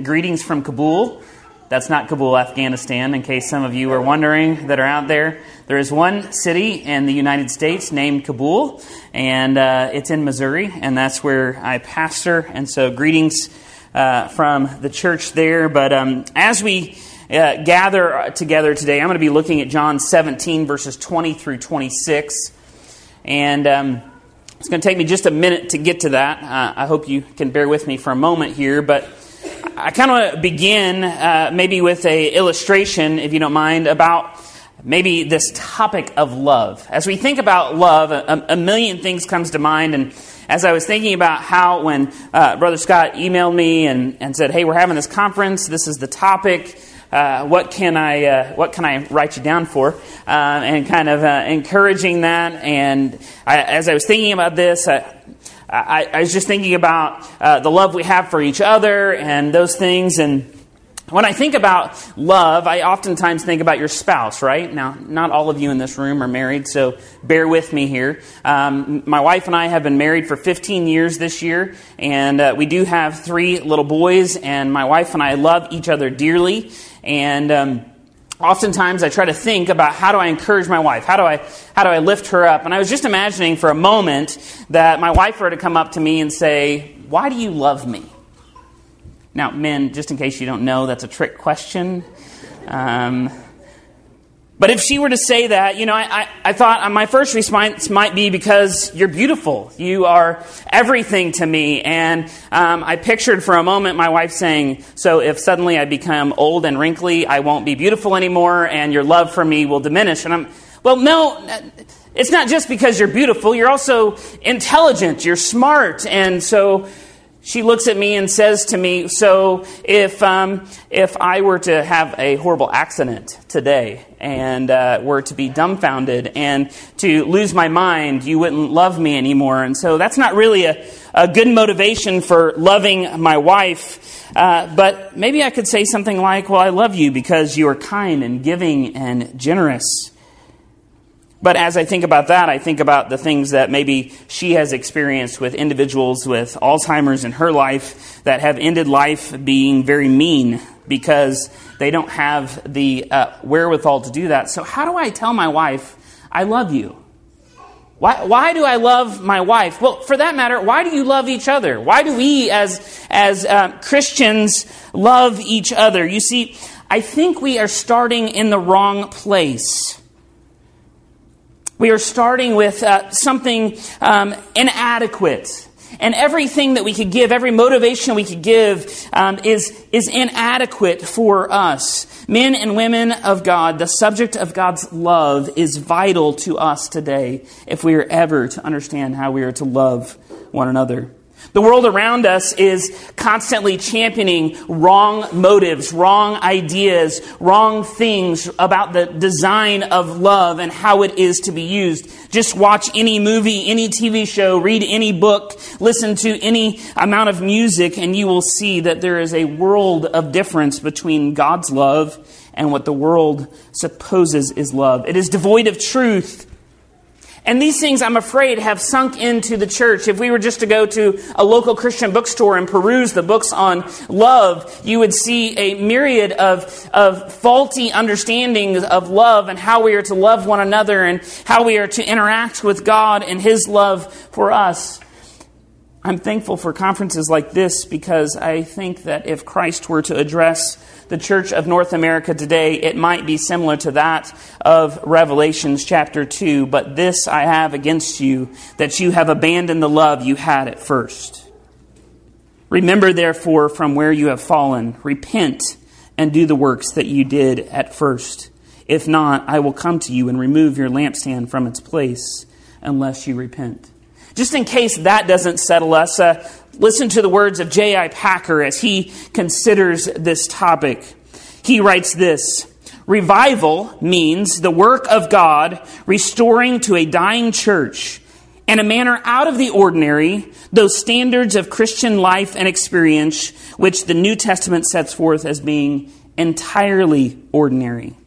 Greetings from Kabul. That's not Kabul, Afghanistan, in case some of you are wondering that are out there. There is one city in the United States named Kabul, and it's in Missouri, and that's where I pastor. And so greetings from the church there. But as we gather together today, I'm going to be looking at John 17, verses 20 through 26. And it's going to take me just a minute to get to that. I hope you can bear with me for a moment here, but I kind of want to begin maybe with an illustration, if you don't mind, about maybe this topic of love. As we think about love, a million things comes to mind. And as I was thinking about how when Brother Scott emailed me and said, hey, we're having this conference, this is the topic, what can I write you down for? And kind of encouraging that. And as I was thinking about this, I was just thinking about the love we have for each other and those things. And when I think about love, I oftentimes think about your spouse, right? Now, not all of you in this room are married, so bear with me here. My wife and I have been married for 15 years this year, and we do have 3 little boys, and my wife and I love each other dearly. And oftentimes I try to think about how do I encourage my wife? How do I lift her up? And I was just imagining for a moment that my wife were to come up to me and say, why do you love me? Now, men, just in case you don't know, that's a trick question. But if she were to say that, I thought my first response might be because you're beautiful. You are everything to me. And I pictured for a moment my wife saying, so if suddenly I become old and wrinkly, I won't be beautiful anymore and your love for me will diminish. And well, no, it's not just because you're beautiful. You're also intelligent. You're smart. And so she looks at me and says to me, so if I were to have a horrible accident today and were to be dumbfounded and to lose my mind, you wouldn't love me anymore. And so that's not really a good motivation for loving my wife. But maybe I could say something like, well, I love you because you are kind and giving and generous. But as I think about that, I think about the things that maybe she has experienced with individuals with Alzheimer's in her life that have ended life being very mean because they don't have the wherewithal to do that. So how do I tell my wife, I love you? Why do I love my wife? Well, for that matter, why do you love each other? Why do we as Christians love each other? You see, I think we are starting in the wrong place. We are starting with something inadequate. And everything that we could give, every motivation we could give is inadequate for us. Men and women of God, the subject of God's love is vital to us today if we are ever to understand how we are to love one another. The world around us is constantly championing wrong motives, wrong ideas, wrong things about the design of love and how it is to be used. Just watch any movie, any TV show, read any book, listen to any amount of music, and you will see that there is a world of difference between God's love and what the world supposes is love. It is devoid of truth. And these things, I'm afraid, have sunk into the church. If we were just to go to a local Christian bookstore and peruse the books on love, you would see a myriad of faulty understandings of love and how we are to love one another and how we are to interact with God and His love for us. I'm thankful for conferences like this because I think that if Christ were to address the Church of North America today, it might be similar to that of Revelations chapter 2. But this I have against you, that you have abandoned the love you had at first. Remember, therefore, from where you have fallen, repent and do the works that you did at first. If not, I will come to you and remove your lampstand from its place unless you repent. Just in case that doesn't settle us, listen to the words of J.I. Packer as he considers this topic. He writes this: revival means the work of God restoring to a dying church, in a manner out of the ordinary, those standards of Christian life and experience which the New Testament sets forth as being entirely ordinary.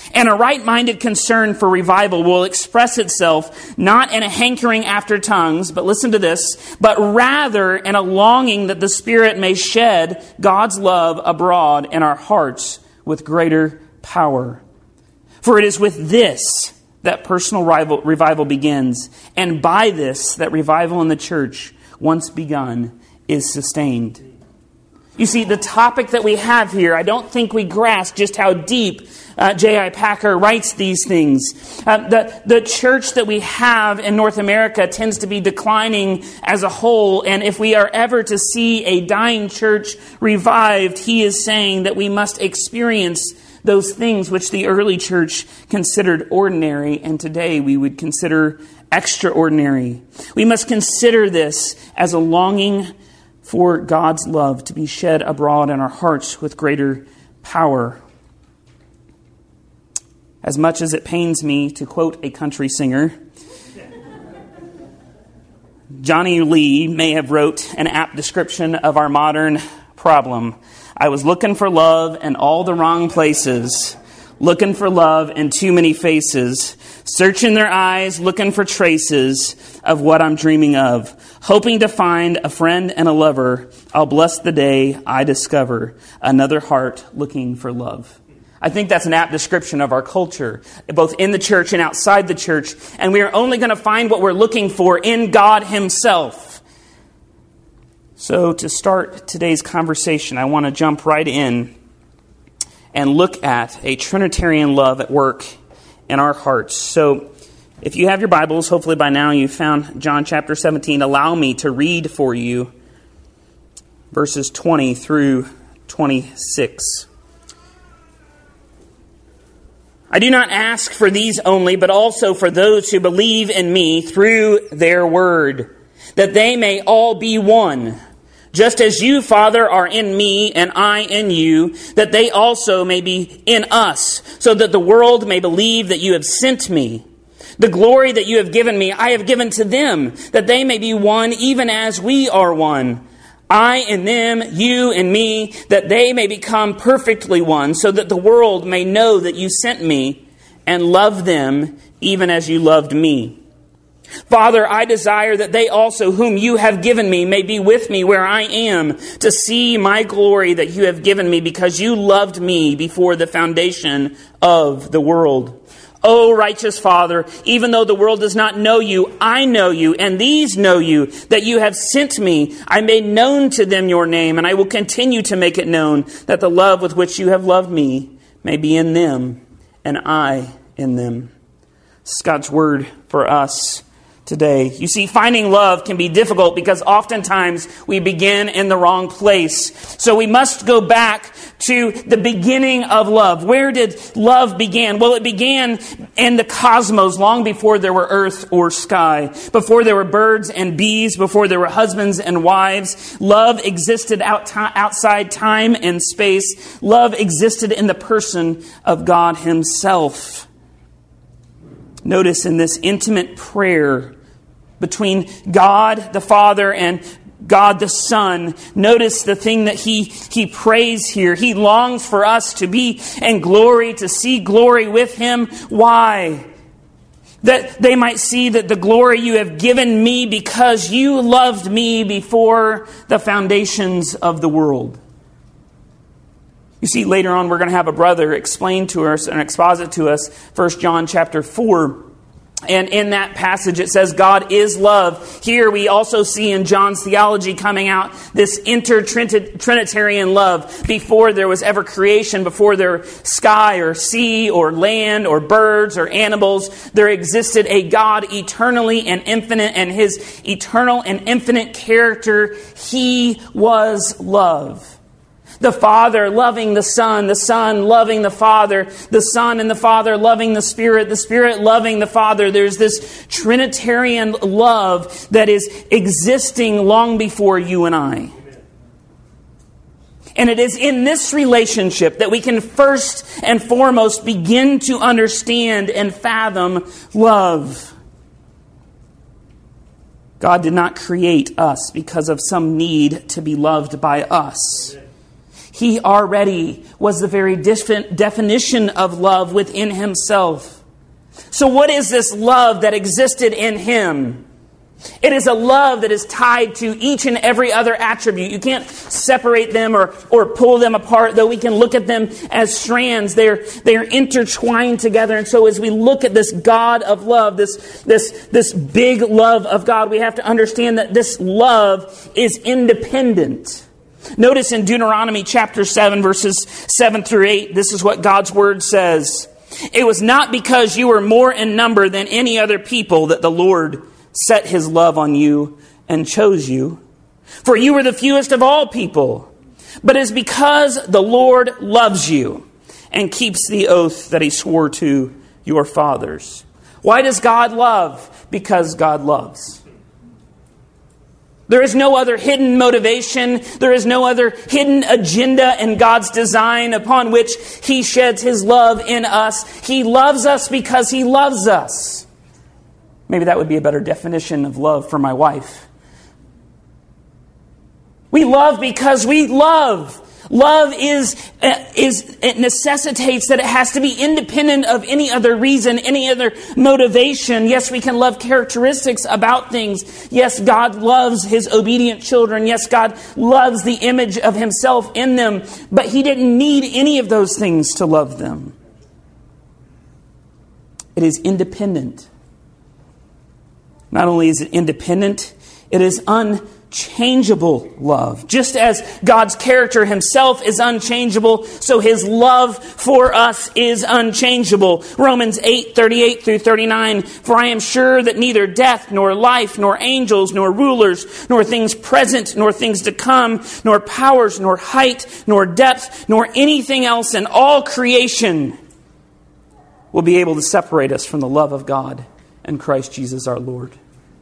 And a right-minded concern for revival will express itself not in a hankering after tongues, but listen to this, but rather in a longing that the Spirit may shed God's love abroad in our hearts with greater power. For it is with this that personal revival begins, and by this that revival in the church, once begun, is sustained. You see, the topic that we have here, I don't think we grasp just how deep J.I. Packer writes these things. The church that we have in North America tends to be declining as a whole, and if we are ever to see a dying church revived, he is saying that we must experience those things which the early church considered ordinary, and today we would consider extraordinary. We must consider this as a longing for God's love to be shed abroad in our hearts with greater power. As much as it pains me to quote a country singer, Johnny Lee may have wrote an apt description of our modern problem. I was looking for love in all the wrong places, looking for love in too many faces, searching their eyes, looking for traces of what I'm dreaming of, hoping to find a friend and a lover. I'll bless the day I discover another heart looking for love. I think that's an apt description of our culture, both in the church and outside the church. And we are only going to find what we're looking for in God Himself. So to start today's conversation, I want to jump right in and look at a Trinitarian love at work in our hearts. So if you have your Bibles, hopefully by now you found John chapter 17. Allow me to read for you verses 20 through 26. I do not ask for these only, but also for those who believe in me through their word, that they may all be one. Just as you, Father, are in me and I in you, that they also may be in us, so that the world may believe that you have sent me. The glory that you have given me, I have given to them, that they may be one even as we are one. I in them, you in me, that they may become perfectly one, so that the world may know that you sent me and love them even as you loved me. Father, I desire that they also whom you have given me may be with me where I am, to see my glory that you have given me, because you loved me before the foundation of the world. O righteous Father, even though the world does not know you, I know you, and these know you, that you have sent me. I made known to them your name, and I will continue to make it known, that the love with which you have loved me may be in them, and I in them. This is God's word for us today. You see, finding love can be difficult because oftentimes we begin in the wrong place. So we must go back to the beginning of love. Where did love begin? Well, it began in the cosmos long before there were earth or sky, before there were birds and bees, before there were husbands and wives. Love existed outside time and space. Love existed in the person of God Himself. Notice in this intimate prayer between God the Father and God the Son, notice the thing that he prays here. He longs for us to be in glory, to see glory with Him. Why? That they might see that the glory you have given me because you loved me before the foundations of the world. You see, later on we're going to have a brother explain to us and exposit to us 1 John chapter 4. And in that passage it says God is love. Here we also see in John's theology coming out this inter-Trinitarian love. Before there was ever creation, before there was sky or sea or land or birds or animals, there existed a God eternally and infinite, and His eternal and infinite character, He was love. The Father loving the Son loving the Father, the Son and the Father loving the Spirit loving the Father. There's this Trinitarian love that is existing long before you and I. And it is in this relationship that we can first and foremost begin to understand and fathom love. God did not create us because of some need to be loved by us. He already was the very definition of love within himself. So what is this love that existed in him? It is a love that is tied to each and every other attribute. You can't separate them or pull them apart, though we can look at them as strands. They are intertwined together. And so as we look at this God of love, this big love of God, we have to understand that this love is independent. Notice in Deuteronomy chapter 7, verses 7 through 8, this is what God's word says. It was not because you were more in number than any other people that the Lord set his love on you and chose you. For you were the fewest of all people. But it is because the Lord loves you and keeps the oath that he swore to your fathers. Why does God love? Because God loves. There is no other hidden motivation. There is no other hidden agenda in God's design upon which he sheds his love in us. He loves us because he loves us. Maybe that would be a better definition of love for my wife. We love because we love. Love it necessitates that it has to be independent of any other reason, any other motivation. Yes, we can love characteristics about things. Yes, God loves his obedient children. Yes, God loves the image of himself in them. But he didn't need any of those things to love them. It is independent. Not only is it independent, it is unchangeable love. Just as God's character himself is unchangeable, so his love for us is unchangeable. Romans 8:38 through 39. For I am sure that neither death, nor life, nor angels, nor rulers, nor things present, nor things to come, nor powers, nor height, nor depth, nor anything else in all creation will be able to separate us from the love of God and Christ Jesus our Lord.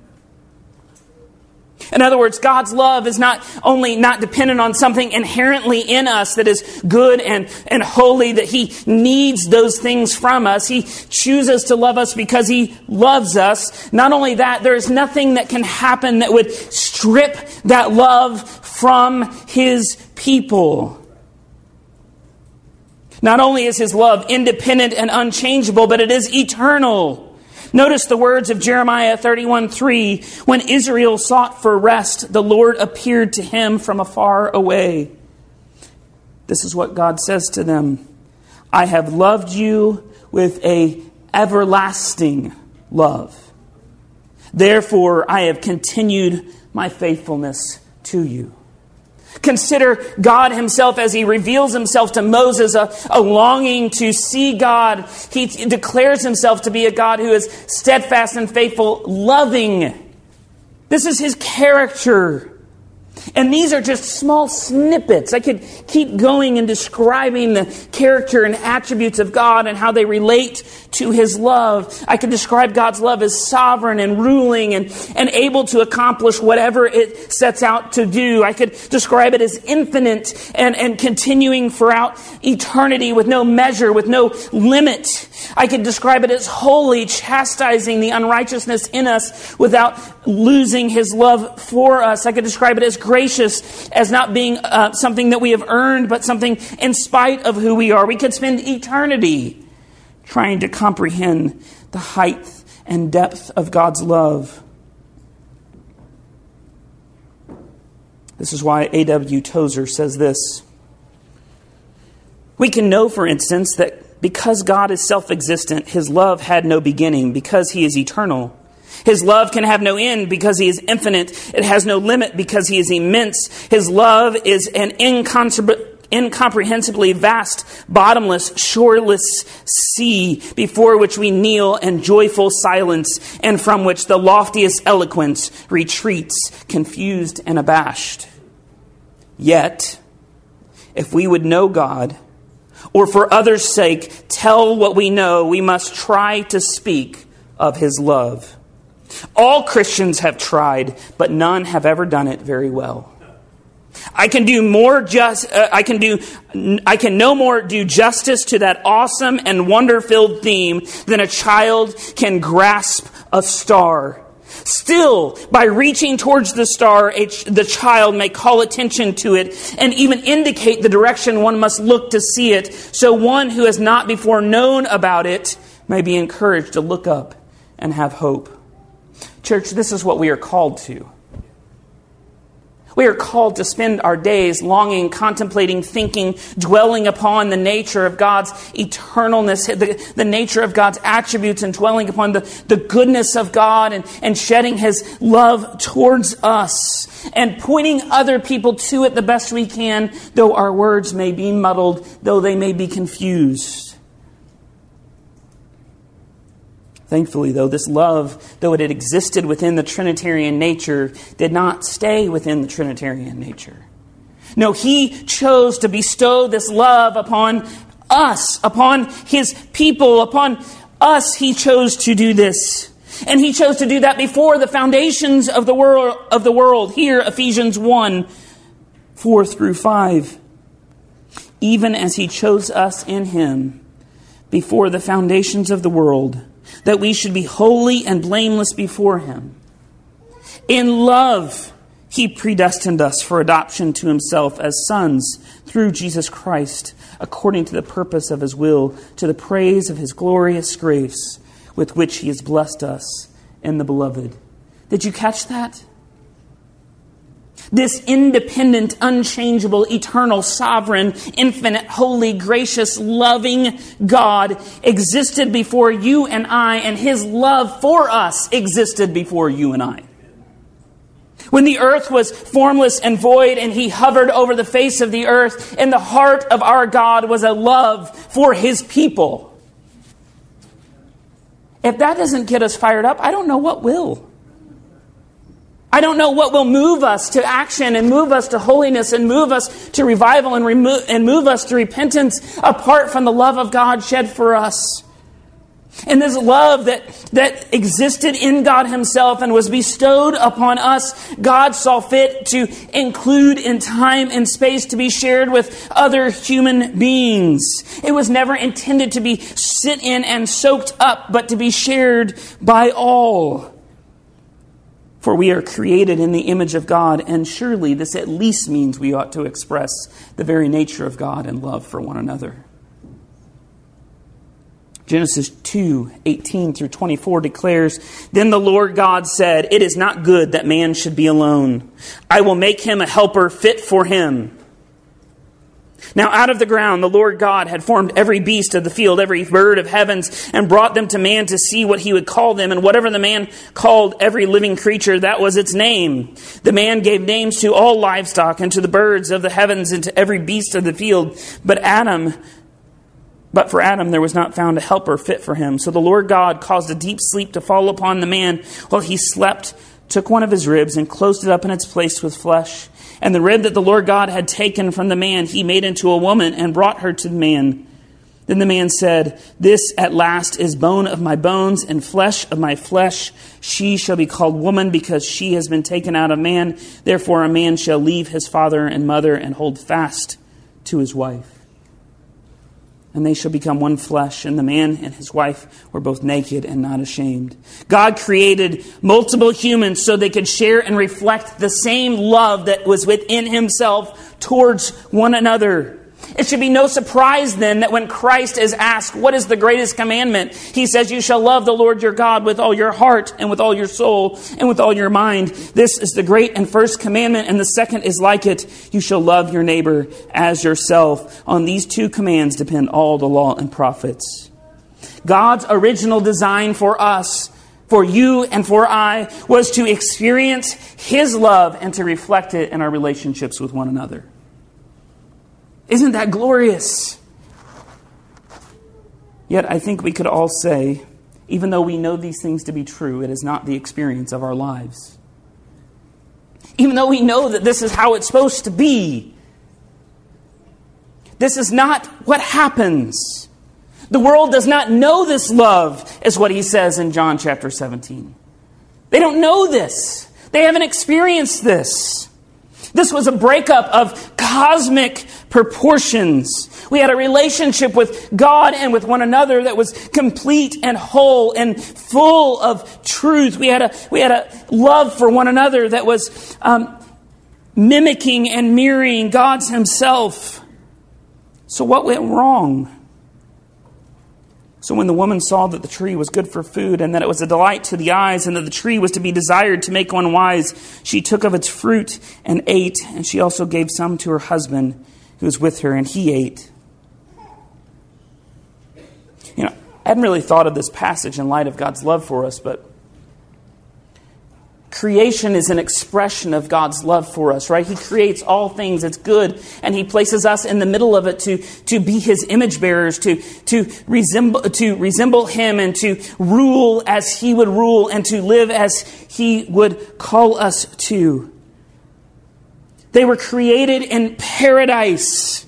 In other words, God's love is not only not dependent on something inherently in us that is good and holy, that he needs those things from us. He chooses to love us because he loves us. Not only that, there is nothing that can happen that would strip that love from his people. Not only is his love independent and unchangeable, but it is eternal. Notice the words of Jeremiah 31:3. When Israel sought for rest, the Lord appeared to him from afar away. This is what God says to them. I have loved you with a everlasting love. Therefore, I have continued my faithfulness to you. Consider God himself as he reveals himself to Moses, a longing to see God. He declares himself to be a God who is steadfast and faithful, loving. This is his character. And these are just small snippets. I could keep going and describing the character and attributes of God and how they relate to his love. I could describe God's love as sovereign and ruling and able to accomplish whatever it sets out to do. I could describe it as infinite and continuing throughout eternity with no measure, with no limit. I could describe it as holy, chastising the unrighteousness in us without losing his love for us. I could describe it as gracious, as not being something that we have earned, but something in spite of who we are. We could spend eternity trying to comprehend the height and depth of God's love. This is why A.W. Tozer says this. We can know, for instance, that because God is self-existent, his love had no beginning because he is eternal. His love can have no end because he is infinite. It has no limit because he is immense. His love is an incomprehensibly vast, bottomless, shoreless sea before which we kneel in joyful silence and from which the loftiest eloquence retreats, confused and abashed. Yet, if we would know God, or for others' sake tell what we know, we must try to speak of his love. All Christians have tried, but none have ever done it very well. I can no more do justice to that awesome and wonder-filled theme than a child can grasp a star. Still, by reaching towards the star, the child may call attention to it and even indicate the direction one must look to see it, so one who has not before known about it may be encouraged to look up and have hope. Church, this is what we are called to. We are called to spend our days longing, contemplating, thinking, dwelling upon the nature of God's eternalness, the nature of God's attributes, and dwelling upon the goodness of God and shedding His love towards us and pointing other people to it the best we can, though our words may be muddled, though they may be confused. Thankfully, though, this love, though it had existed within the Trinitarian nature, did not stay within the Trinitarian nature. No, He chose to bestow this love upon us, upon His people, upon us. He chose to do this. And He chose to do that before the foundations of the world. Here, Ephesians 1, 4 through 5. Even as He chose us in Him before the foundations of the world, that we should be holy and blameless before Him. In love, He predestined us for adoption to Himself as sons through Jesus Christ, according to the purpose of His will, to the praise of His glorious grace, with which He has blessed us in the Beloved. Did you catch that? This independent, unchangeable, eternal, sovereign, infinite, holy, gracious, loving God existed before you and I, and His love for us existed before you and I. When the earth was formless and void and He hovered over the face of the earth, in the heart of our God was a love for His people. If that doesn't get us fired up, I don't know what will. I don't know what will move us to action and move us to holiness and move us to revival and move us to repentance apart from the love of God shed for us. And this love that existed in God Himself and was bestowed upon us, God saw fit to include in time and space to be shared with other human beings. It was never intended to be sit in and soaked up, but to be shared by all. For we are created in the image of God, and surely this at least means we ought to express the very nature of God and love for one another. Genesis 2:18 through 24 declares, Then the Lord God said, It is not good that man should be alone. I will make him a helper fit for him. Now out of the ground the Lord God had formed every beast of the field, every bird of heavens, and brought them to man to see what he would call them. And whatever the man called every living creature, that was its name. The man gave names to all livestock, and to the birds of the heavens, and to every beast of the field. But for Adam there was not found a helper fit for him. So the Lord God caused a deep sleep to fall upon the man while he slept, took one of his ribs, and closed it up in its place with flesh. And the rib that the Lord God had taken from the man, He made into a woman and brought her to the man. Then the man said, This at last is bone of my bones and flesh of my flesh. She shall be called woman because she has been taken out of man. Therefore a man shall leave his father and mother and hold fast to his wife. And they shall become one flesh. And the man and his wife were both naked and not ashamed. God created multiple humans so they could share and reflect the same love that was within Himself towards one another. It should be no surprise then that when Christ is asked, what is the greatest commandment? He says, you shall love the Lord your God with all your heart and with all your soul and with all your mind. This is the great and first commandment, and the second is like it. You shall love your neighbor as yourself. On these two commands depend all the law and prophets. God's original design for us, for you and for I, was to experience His love and to reflect it in our relationships with one another. Isn't that glorious? Yet I think we could all say, even though we know these things to be true, it is not the experience of our lives. Even though we know that this is how it's supposed to be, this is not what happens. The world does not know this love, is what He says in John chapter 17. They don't know this. They haven't experienced this. This was a breakup of cosmic proportions. We had a relationship with God and with one another that was complete and whole and full of truth. We had a love for one another that was mimicking and mirroring God's himself. So what went wrong? So when the woman saw that the tree was good for food, and that it was a delight to the eyes, and that the tree was to be desired to make one wise, she took of its fruit and ate, and she also gave some to her husband who was with her, and he ate. You know, I hadn't really thought of this passage in light of God's love for us, but creation is an expression of God's love for us, right? He creates all things. It's good. And he places us in the middle of it to be his image bearers, to resemble him and to rule as he would rule and to live as he would call us to. They were created in paradise.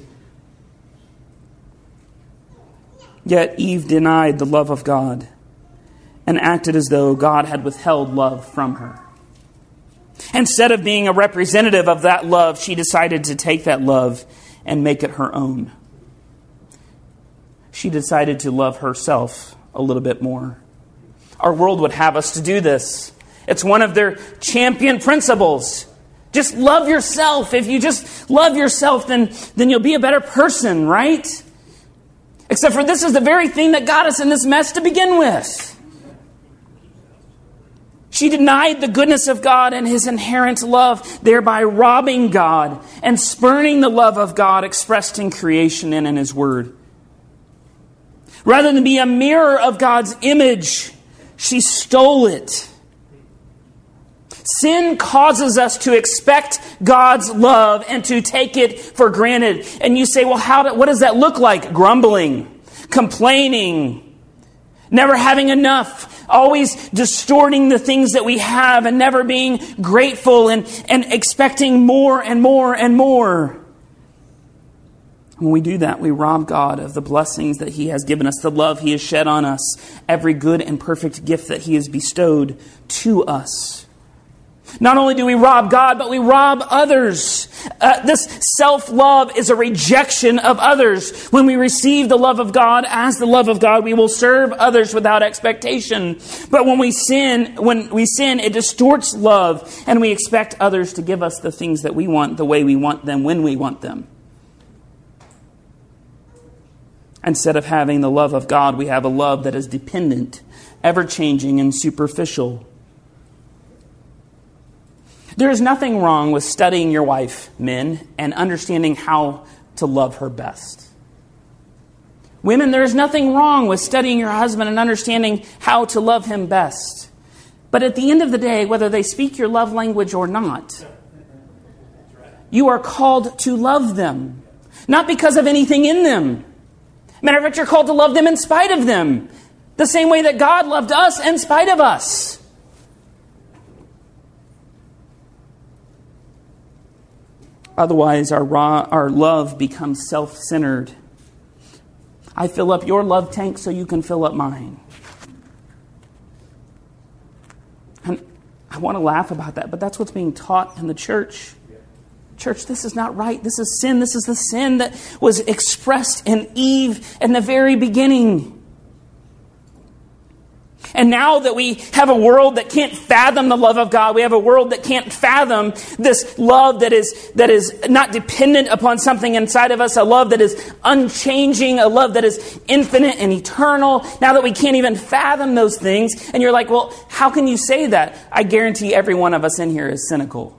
Yet Eve denied the love of God and acted as though God had withheld love from her. Instead of being a representative of that love, she decided to take that love and make it her own. She decided to love herself a little bit more. Our world would have us to do this. It's one of their champion principles. Just love yourself. If you just love yourself, then you'll be a better person, right? Except for this is the very thing that got us in this mess to begin with. She denied the goodness of God and his inherent love, thereby robbing God and spurning the love of God expressed in creation and in his word. Rather than be a mirror of God's image, she stole it. Sin causes us to expect God's love and to take it for granted. And you say, well, what does that look like? Grumbling, complaining, never having enough, always distorting the things that we have and never being grateful and expecting more and more and more. When we do that, we rob God of the blessings that he has given us, the love he has shed on us, every good and perfect gift that he has bestowed to us. Not only do we rob God, but we rob others. This self-love is a rejection of others. When we receive the love of God as the love of God, we will serve others without expectation. But when we sin, it distorts love, and we expect others to give us the things that we want, the way we want them, when we want them. Instead of having the love of God, we have a love that is dependent, ever-changing, and superficial. There is nothing wrong with studying your wife, men, and understanding how to love her best. Women, there is nothing wrong with studying your husband and understanding how to love him best. But at the end of the day, whether they speak your love language or not, you are called to love them. Not because of anything in them. Matter of fact, you're called to love them in spite of them. The same way that God loved us in spite of us. Otherwise, our love becomes self-centered. I fill up your love tank so you can fill up mine. And I want to laugh about that, but that's what's being taught in the church. Church, this is not right. This is sin. This is the sin that was expressed in Eve in the very beginning. And now that we have a world that can't fathom the love of God, we have a world that can't fathom this love that is not dependent upon something inside of us, a love that is unchanging, a love that is infinite and eternal. Now that we can't even fathom those things, and you're like, well, how can you say that? I guarantee every one of us in here is cynical.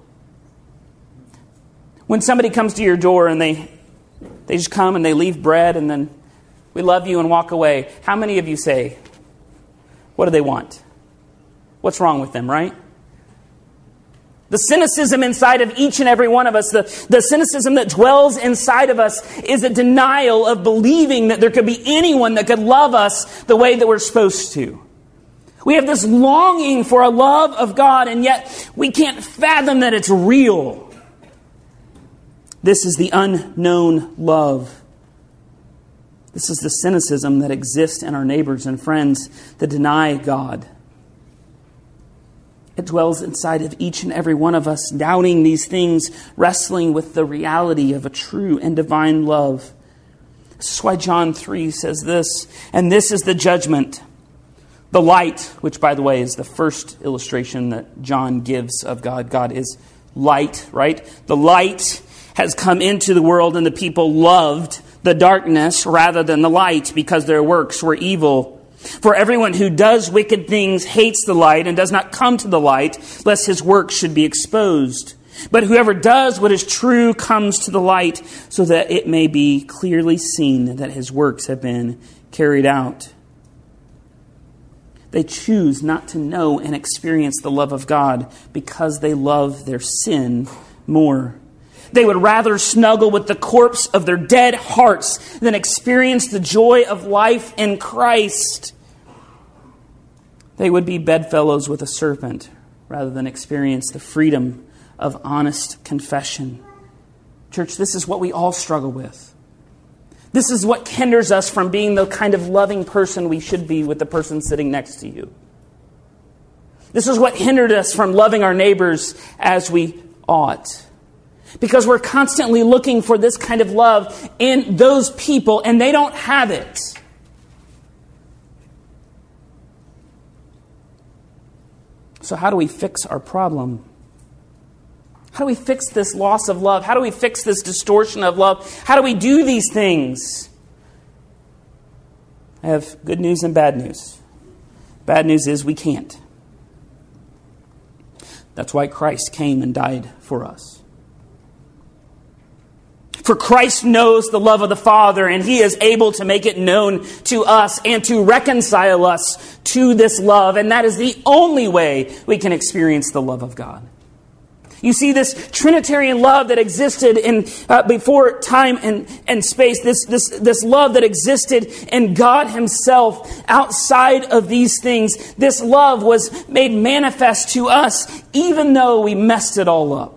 When somebody comes to your door and they just come and they leave bread and then we love you and walk away, how many of you say, what do they want? What's wrong with them, right? The cynicism inside of each and every one of us, the cynicism that dwells inside of us is a denial of believing that there could be anyone that could love us the way that we're supposed to. We have this longing for a love of God, and yet we can't fathom that it's real. This is the unknown love. This is the cynicism that exists in our neighbors and friends that deny God. It dwells inside of each and every one of us, doubting these things, wrestling with the reality of a true and divine love. This is why John 3 says this, and this is the judgment. The light, which by the way is the first illustration that John gives of God. God is light, right? The light has come into the world and the people loved the darkness rather than the light because their works were evil. For everyone who does wicked things hates the light and does not come to the light, lest his works should be exposed. But whoever does what is true comes to the light, so that it may be clearly seen that his works have been carried out. They choose not to know and experience the love of God because they love their sin more. They would rather snuggle with the corpse of their dead hearts than experience the joy of life in Christ. They would be bedfellows with a serpent rather than experience the freedom of honest confession. Church, this is what we all struggle with. This is what hinders us from being the kind of loving person we should be with the person sitting next to you. This is what hindered us from loving our neighbors as we ought. Because we're constantly looking for this kind of love in those people, and they don't have it. So how do we fix our problem? How do we fix this loss of love? How do we fix this distortion of love? How do we do these things? I have good news and bad news. Bad news is we can't. That's why Christ came and died for us. For Christ knows the love of the Father, and He is able to make it known to us and to reconcile us to this love. And that is the only way we can experience the love of God. You see, this Trinitarian love that existed in before time and space, this love that existed in God Himself outside of these things, this love was made manifest to us even though we messed it all up.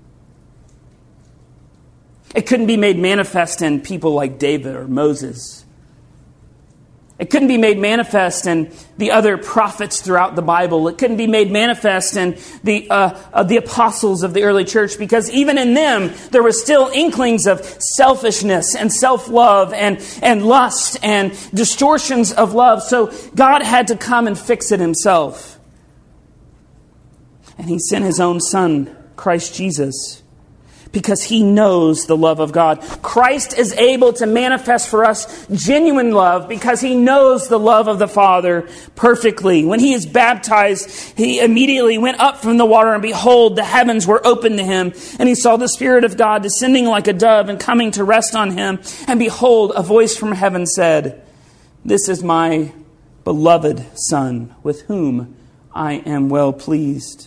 It couldn't be made manifest in people like David or Moses. It couldn't be made manifest in the other prophets throughout the Bible. It couldn't be made manifest in the apostles of the early church, because even in them, there was still inklings of selfishness and self-love and lust and distortions of love. So God had to come and fix it Himself. And He sent His own Son, Christ Jesus, because He knows the love of God. Christ is able to manifest for us genuine love because He knows the love of the Father perfectly. When He is baptized, He immediately went up from the water, and behold, the heavens were opened to Him. And He saw the Spirit of God descending like a dove and coming to rest on Him. And behold, a voice from heaven said, "This is my beloved Son, with whom I am well pleased."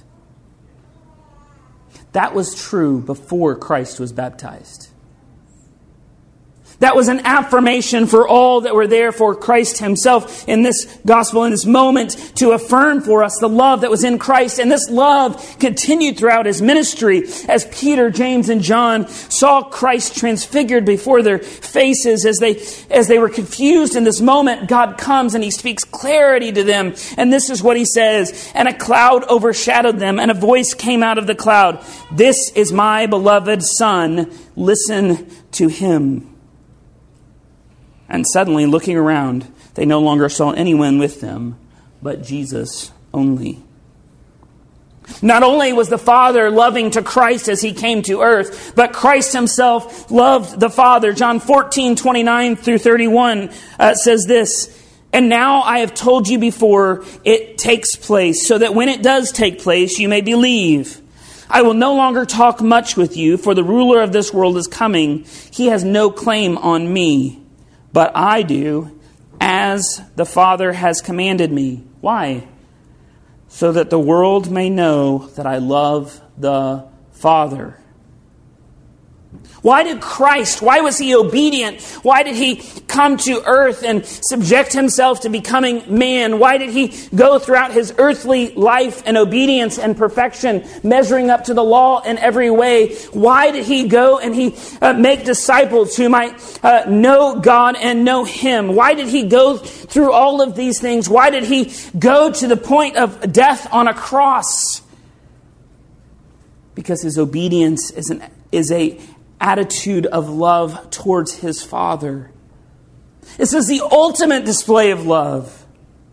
That was true before Christ was baptized. That was an affirmation for all that were there for Christ Himself in this gospel, in this moment, to affirm for us the love that was in Christ. And this love continued throughout His ministry as Peter, James, and John saw Christ transfigured before their faces. As they were confused in this moment, God comes and He speaks clarity to them. And this is what He says, "And a cloud overshadowed them, and a voice came out of the cloud. 'This is my beloved Son, listen to Him.' And suddenly, looking around, they no longer saw anyone with them, but Jesus only." Not only was the Father loving to Christ as He came to earth, but Christ Himself loved the Father. John 14:29 through 31 says this, "And now I have told you before it takes place, so that when it does take place, you may believe. I will no longer talk much with you, for the ruler of this world is coming. He has no claim on me. But I do as the Father has commanded me." Why? "So that the world may know that I love the Father." Why was he obedient? Why did he come to earth and subject himself to becoming man? Why did he go throughout his earthly life in obedience and perfection, measuring up to the law in every way? Why did he go and he make disciples who might know God and know him? Why did he go through all of these things? Why did he go to the point of death on a cross? Because his obedience is a attitude of love towards his Father. This is the ultimate display of love.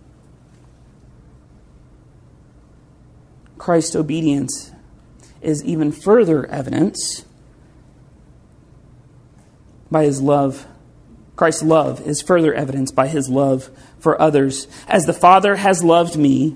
Christ's obedience is even further evidence by his love. Christ's love is further evidence by his love for others. As the Father has loved me,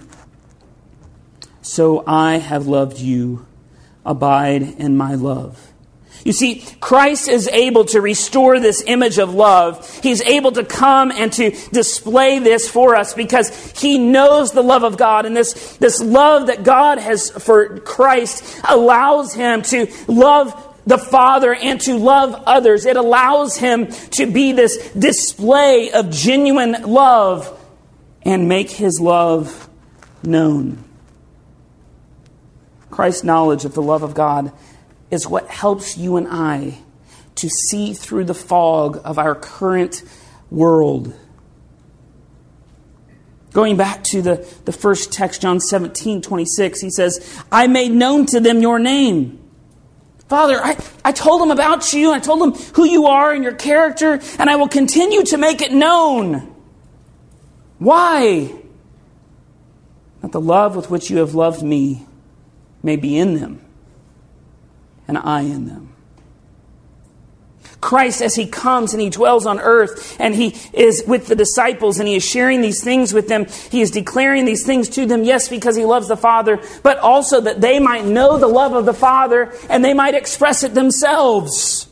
so I have loved you. Abide in my love. You see, Christ is able to restore this image of love. He's able to come and to display this for us because he knows the love of God. And this love that God has for Christ allows him to love the Father and to love others. It allows him to be this display of genuine love and make his love known. Christ's knowledge of the love of God is what helps you and I to see through the fog of our current world. Going back to the first text, John 17:26, he says, I made known to them your name. Father, I told them about you, I told them who you are and your character, and I will continue to make it known. Why? That the love with which you have loved me may be in them, and I in them. Christ, as he comes and he dwells on earth and he is with the disciples and he is sharing these things with them, he is declaring these things to them, yes, because he loves the Father, but also that they might know the love of the Father and they might express it themselves.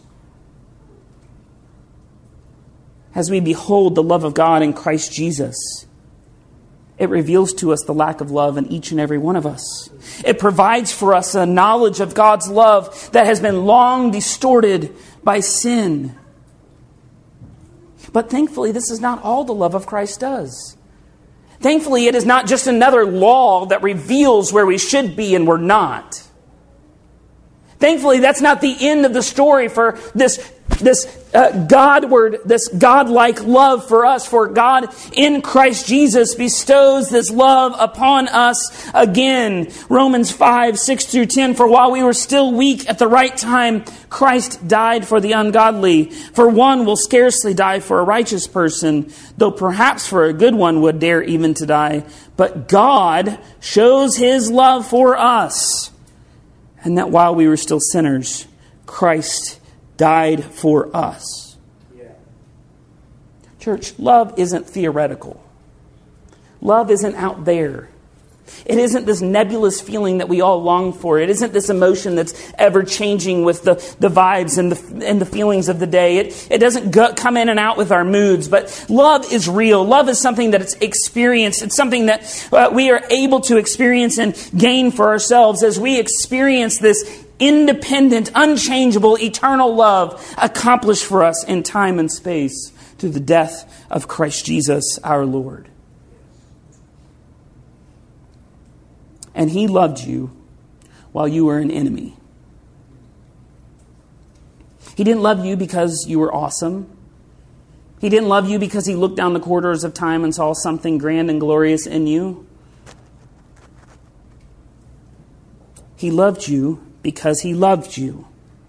As we behold the love of God in Christ Jesus, it reveals to us the lack of love in each and every one of us. It provides for us a knowledge of God's love that has been long distorted by sin. But thankfully, this is not all the love of Christ does. Thankfully, it is not just another law that reveals where we should be and we're not. Thankfully, that's not the end of the story for this Godward, this God-like love for us. For God in Christ Jesus bestows this love upon us again. Romans 5:6-10. For while we were still weak at the right time, Christ died for the ungodly. For one will scarcely die for a righteous person, though perhaps for a good one would dare even to die. But God shows his love for us, and that while we were still sinners, Christ died for us. Yeah. Church, love isn't theoretical. Love isn't out there. It isn't this nebulous feeling that we all long for. It isn't this emotion that's ever changing with the vibes and the feelings of the day. It doesn't come in and out with our moods. But love is real. Love is something that it's experienced. It's something that we are able to experience and gain for ourselves as we experience this independent, unchangeable, eternal love accomplished for us in time and space through the death of Christ Jesus our Lord. And he loved you while you were an enemy. He didn't love you because you were awesome. He didn't love you because he looked down the corridors of time and saw something grand and glorious in you. He loved you because he loved you.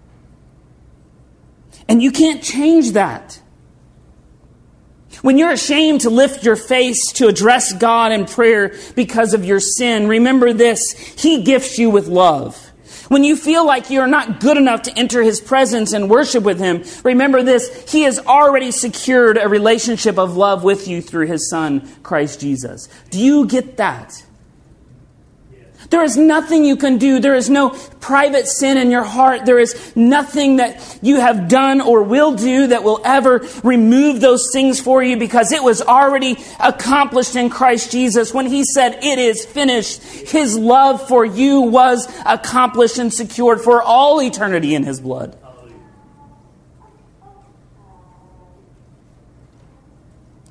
And you can't change that. When you're ashamed to lift your face to address God in prayer because of your sin, remember this: he gifts you with love. When you feel like you're not good enough to enter his presence and worship with him, remember this: he has already secured a relationship of love with you through his Son, Christ Jesus. Do you get that? There is nothing you can do. There is no private sin in your heart. There is nothing that you have done or will do that will ever remove those things for you, because it was already accomplished in Christ Jesus. When he said, "It is finished," his love for you was accomplished and secured for all eternity in his blood.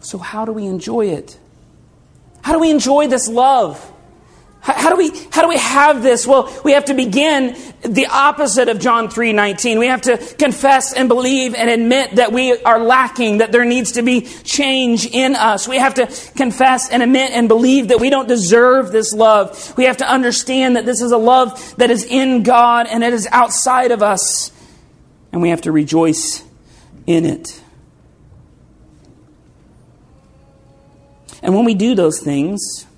So how do we enjoy it? How do we enjoy this love? How do we have this? Well, we have to begin the opposite of John 3:19. We have to confess and believe and admit that we are lacking, that there needs to be change in us. We have to confess and admit and believe that we don't deserve this love. We have to understand that this is a love that is in God and it is outside of us. And we have to rejoice in it. And when we do those things,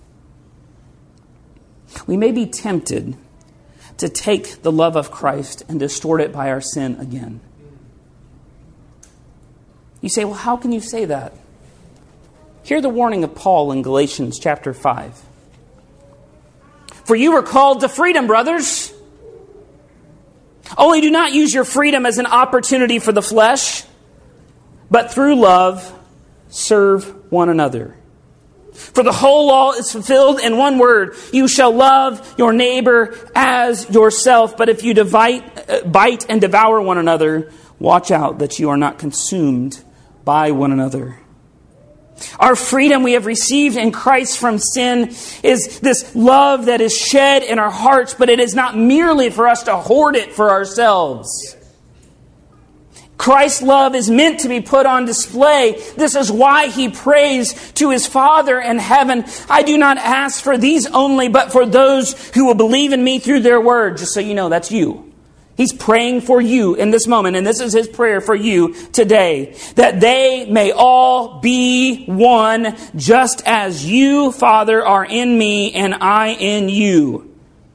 we may be tempted to take the love of Christ and distort it by our sin again. You say, well, how can you say that? Hear the warning of Paul in Galatians chapter 5. For you were called to freedom, brothers. Only do not use your freedom as an opportunity for the flesh, but through love serve one another. For the whole law is fulfilled in one word: you shall love your neighbor as yourself. But if you bite and devour one another, watch out that you are not consumed by one another. Our freedom we have received in Christ from sin is this love that is shed in our hearts, but it is not merely for us to hoard it for ourselves. Christ's love is meant to be put on display. This is why he prays to his Father in heaven, I do not ask for these only, but for those who will believe in me through their word. Just so you know, that's you. He's praying for you in this moment, and this is his prayer for you today. That they may all be one, just as you, Father, are in me and I in you.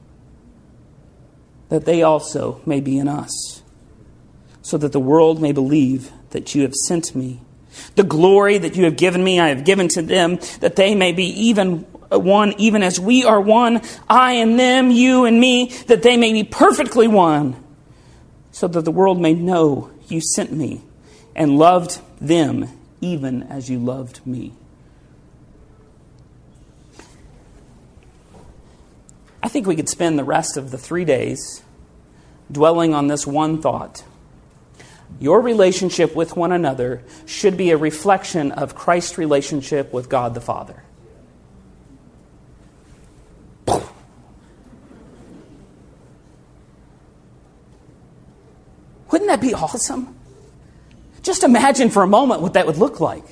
That they also may be in us, so that the world may believe that you have sent me. The glory that you have given me, I have given to them, that they may be even one, even as we are one, I and them, you and me, that they may be perfectly one, so that the world may know you sent me and loved them even as you loved me. I think we could spend the rest of the 3 days dwelling on this one thought. Your relationship with one another should be a reflection of Christ's relationship with God the Father. Wouldn't that be awesome? Just imagine for a moment what that would look like.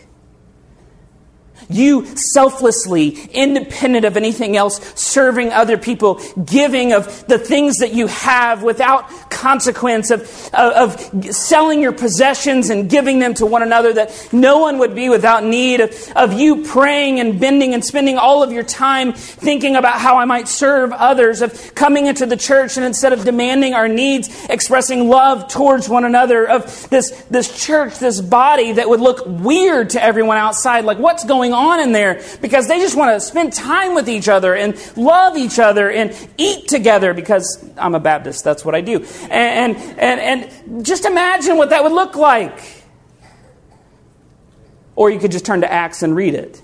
You selflessly, independent of anything else, serving other people, giving of the things that you have without consequence, of selling your possessions and giving them to one another, that no one would be without need, of you praying and bending and spending all of your time thinking about how I might serve others, of coming into the church and instead of demanding our needs, expressing love towards one another, of this church, this body that would look weird to everyone outside, like what's going on in there, because they just want to spend time with each other and love each other and eat together, because I'm a Baptist, that's what I do. And just imagine what that would look like. Or you could just turn to Acts and read it.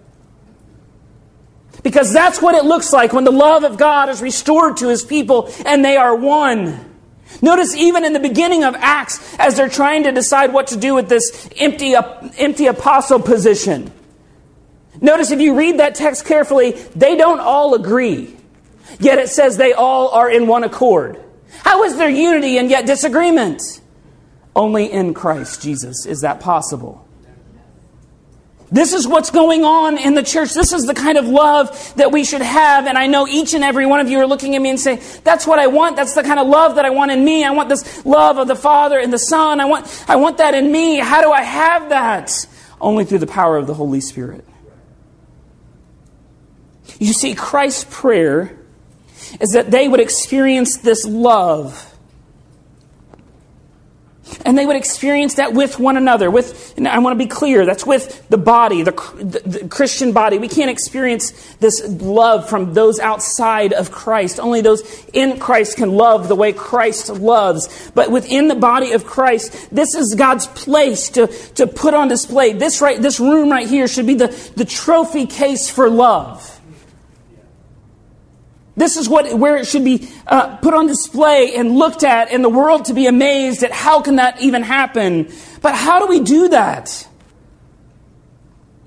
Because that's what it looks like when the love of God is restored to his people and they are one. Notice even in the beginning of Acts, as they're trying to decide what to do with this empty apostle position. Notice if you read that text carefully, they don't all agree. Yet it says they all are in one accord. How is there unity and yet disagreement? Only in Christ Jesus is that possible. This is what's going on in the church. This is the kind of love that we should have. And I know each and every one of you are looking at me and saying, that's what I want. That's the kind of love that I want in me. I want this love of the Father and the Son. I want that in me. How do I have that? Only through the power of the Holy Spirit. You see, Christ's prayer is that they would experience this love. And they would experience that with one another. And I want to be clear, that's with the body, the Christian body. We can't experience this love from those outside of Christ. Only those in Christ can love the way Christ loves. But within the body of Christ, this is God's place to put on display. This room right here should be the trophy case for love. This is where it should be put on display and looked at, and the world to be amazed at how can that even happen. But how do we do that?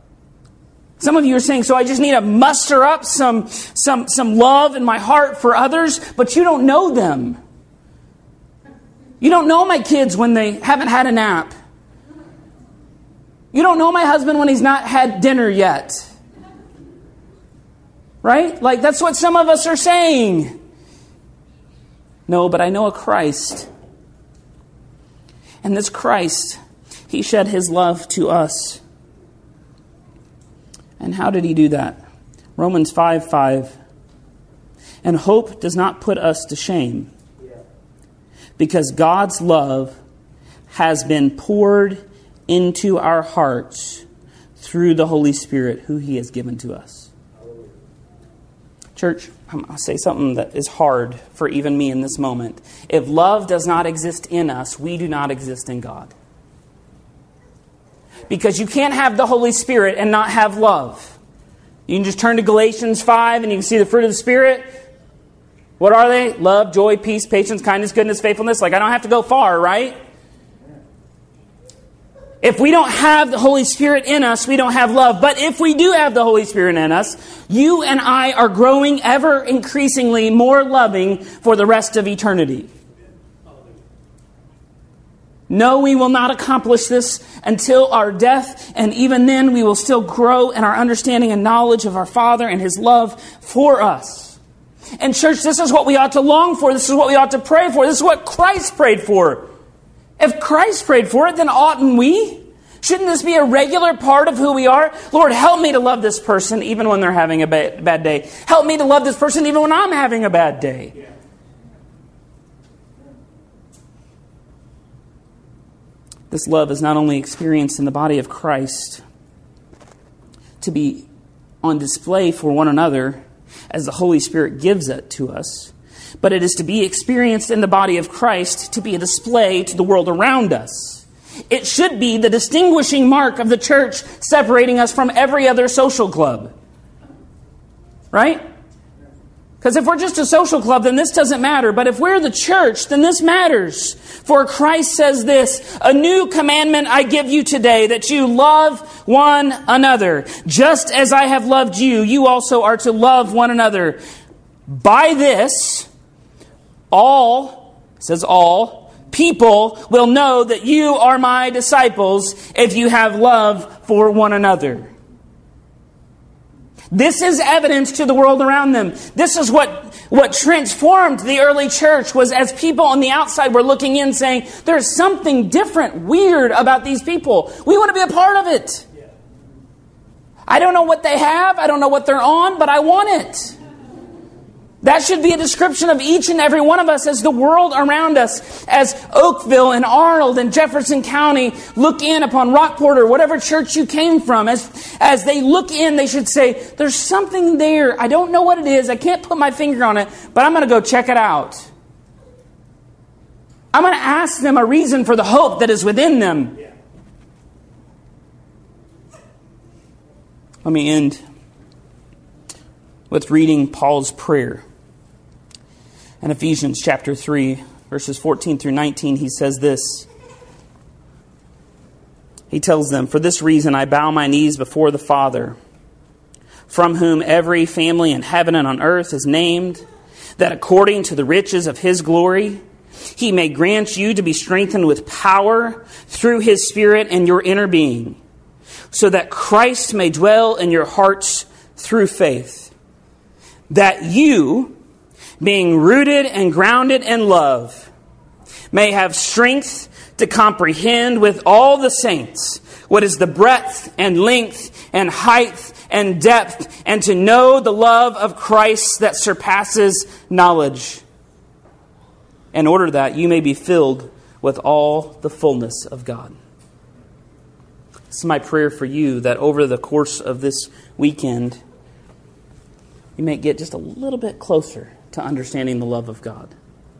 Some of you are saying, so I just need to muster up some love in my heart for others, but you don't know them. You don't know my kids when they haven't had a nap. You don't know my husband when he's not had dinner yet. Right? Like, that's what some of us are saying. No, but I know a Christ. And this Christ, He shed His love to us. And how did He do that? Romans 5:5. And hope does not put us to shame, because God's love has been poured into our hearts through the Holy Spirit, who He has given to us. Church, I'll say something that is hard for even me in this moment. If love does not exist in us, we do not exist in God. Because you can't have the Holy Spirit and not have love. You can just turn to Galatians 5 and you can see the fruit of the Spirit. What are they? Love, joy, peace, patience, kindness, goodness, faithfulness. Like, I don't have to go far, right? If we don't have the Holy Spirit in us, we don't have love. But if we do have the Holy Spirit in us, you and I are growing ever increasingly more loving for the rest of eternity. No, we will not accomplish this until our death, and even then we will still grow in our understanding and knowledge of our Father and His love for us. And church, this is what we ought to long for. This is what we ought to pray for. This is what Christ prayed for. If Christ prayed for it, then oughtn't we? Shouldn't this be a regular part of who we are? Lord, help me to love this person even when they're having a bad day. Help me to love this person even when I'm having a bad day. This love is not only experienced in the body of Christ to be on display for one another as the Holy Spirit gives it to us, but it is to be experienced in the body of Christ to be a display to the world around us. It should be the distinguishing mark of the church, separating us from every other social club. Right? Because if we're just a social club, then this doesn't matter. But if we're the church, then this matters. For Christ says this, a new commandment I give you today, that you love one another. Just as I have loved you, you also are to love one another. By this, all people will know that you are my disciples if you have love for one another. This is evidence to the world around them. This is what transformed the early church, was as people on the outside were looking in saying, there's something different, weird about these people. We want to be a part of it. I don't know what they have. I don't know what they're on, but I want it. That should be a description of each and every one of us as the world around us, as Oakville and Arnold and Jefferson County look in upon Rockport or whatever church you came from. As they look in, they should say, there's something there. I don't know what it is. I can't put my finger on it, but I'm going to go check it out. I'm going to ask them a reason for the hope that is within them. Let me end with reading Paul's prayer. In Ephesians chapter 3, verses 14 through 19, he says this. He tells them, for this reason I bow my knees before the Father, from whom every family in heaven and on earth is named, that according to the riches of His glory, He may grant you to be strengthened with power through His Spirit in your inner being, so that Christ may dwell in your hearts through faith, that you, being rooted and grounded in love, may have strength to comprehend with all the saints what is the breadth and length and height and depth, and to know the love of Christ that surpasses knowledge, in order that you may be filled with all the fullness of God. This is my prayer for you, that over the course of this weekend, you may get just a little bit closer to understanding the love of God.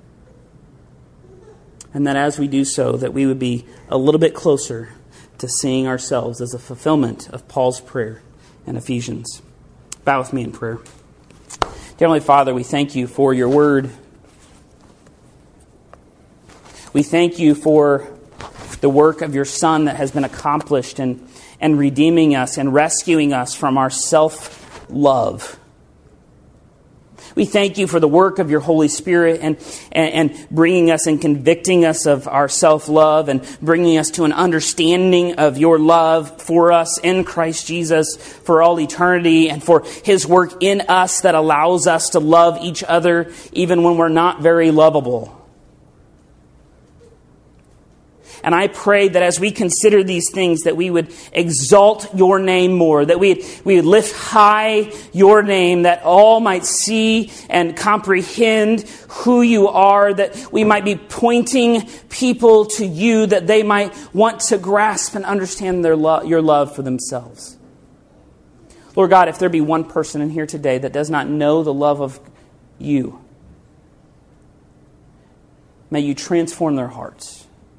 And that as we do so, that we would be a little bit closer to seeing ourselves as a fulfillment of Paul's prayer in Ephesians. Bow with me in prayer. Dear Heavenly Father, we thank you for your word. We thank you for the work of your Son that has been accomplished in and redeeming us and rescuing us from our self-love. We thank you for the work of your Holy Spirit and bringing us and convicting us of our self-love and bringing us to an understanding of your love for us in Christ Jesus for all eternity, and for his work in us that allows us to love each other even when we're not very lovable. And I pray that as we consider these things, that we would exalt your name more, that we would lift high your name, that all might see and comprehend who you are, that we might be pointing people to you, that they might want to grasp and understand your love for themselves. Lord God, if there be one person in here today that does not know the love of you, may you transform their hearts.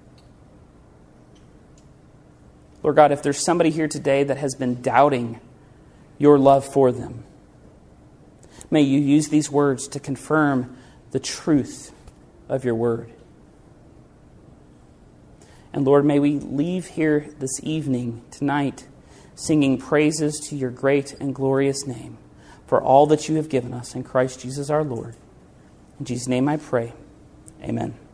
Lord God, if there's somebody here today that has been doubting your love for them, may you use these words to confirm the truth of your word. And Lord, may we leave here this evening, tonight, singing praises to your great and glorious name for all that you have given us in Christ Jesus our Lord. In Jesus' name I pray. Amen.